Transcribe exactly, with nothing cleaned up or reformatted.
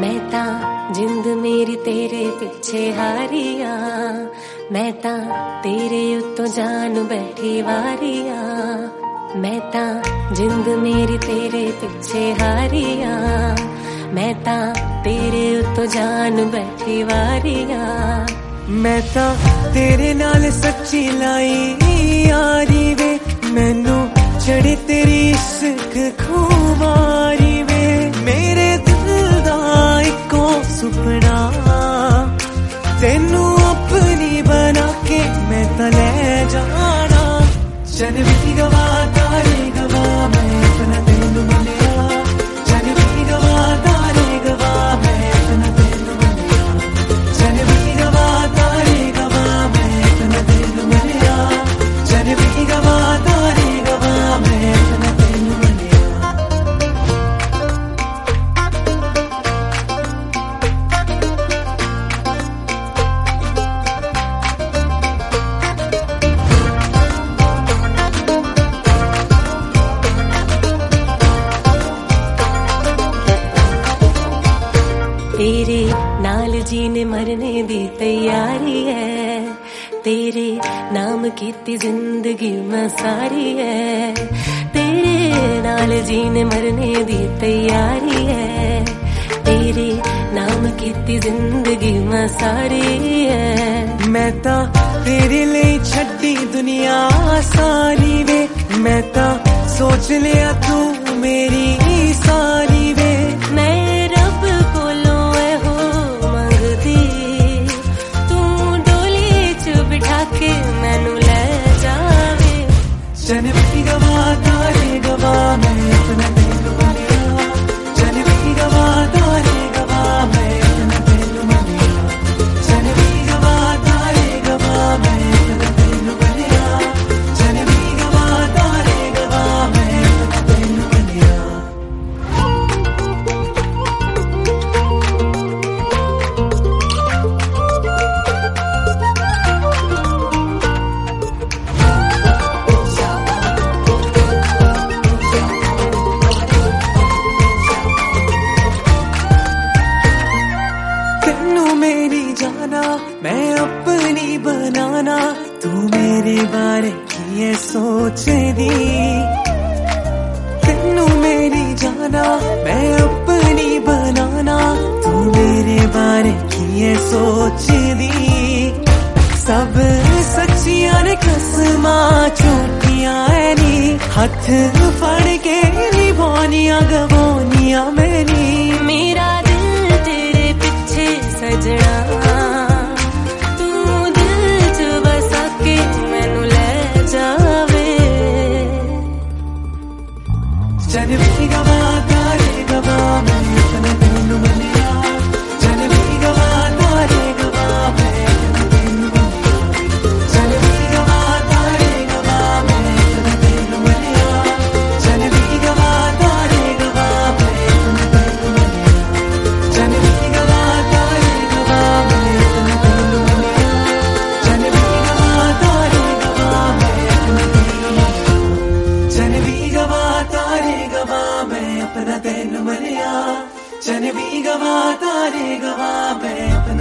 मैं ता जिंद मेरी तेरे पिछे हारिया, मैं ता तेरे उत्तों जान बैठी वारिया, मैं ता जिंद मेरी तेरे पिछे हारिया, मैं ता तेरे उत्तों जान बैठी वारिया। मैं ता तेरे नाल सच्ची लाई यारी वे, मैनू चढ़े तेरी इश्क खुमारी वे, मेरे दिल दा इको सुपना तेनू अपनी बना के मैं ता ले जाना। चन भी गवा तारे गवा मैं अपना तेनू मिलिया, चन भी गवा तारे गवा मैं अपना तेनू मिलिया, चन भी गवा तारे गवा मैं अपना तेनू मिलिया, चन भी गवा तारे गवा मैं अपना तेनू मिलिया। तेरे नाल जीने मरने दी तैयारी है, तेरे नाम कीती जिंदगी मैं सारी है, तेरे नाल जीने मरने दी तैयारी है, तेरे नाम कीती जिंदगी मैं सारी है। मैं ता तेरे लिए छड्डी दुनिया सारी वे, मैं ता सोच लिया तू मेरी सारी वे, मैं रब कोलों हो मंगदी तू डोली च बिठा के मैनू ले जावे। चन भी गवा तारे गवा मैं अपना तेनू मिलिया, चन भी गवा तारे गवा मैं अपना तेनू मिलिया, चन भी गवा तारे गवा मैं अपना तेनू मिलिया, चन भी गवा तारे गवा मैं अपना तेनू मिलिया। मेरी जाना मैं अपनी बनाना, तू मेरे बारे की ये सोच दी, तेनू मेरी जाना मैं अपनी बनाना, तू मेरे बारे की ये सोच दी। सब सच्चियां ने कसमां झूठियां है नी, हथ फड़ के निभानियां गवानियां मेरी, मेरा दिल तेरे पिछे सजना तू दिल च बसा के मैनू ले जावे। चन भी गवा तारे गवा मैं अपना तेनू मिलिया, चन भी गवा तारे गवा मैं अपना तेनू मिलिया, चन भी गवा तारे गवा मैं अपना तेनू मिलिया, चन भी गवा तारे गवा मैं अपना तेनू मिलिया, चन भी गवा तारे गवा मैं अपना तेनू मिलिया, चन भी गवा तारे गवा मैं अपना तेनू मिलिया, चन भी गवा तारे गवा मैं अपना तेनू मिलिया, चन भी गवा तारे गवा मैं अपना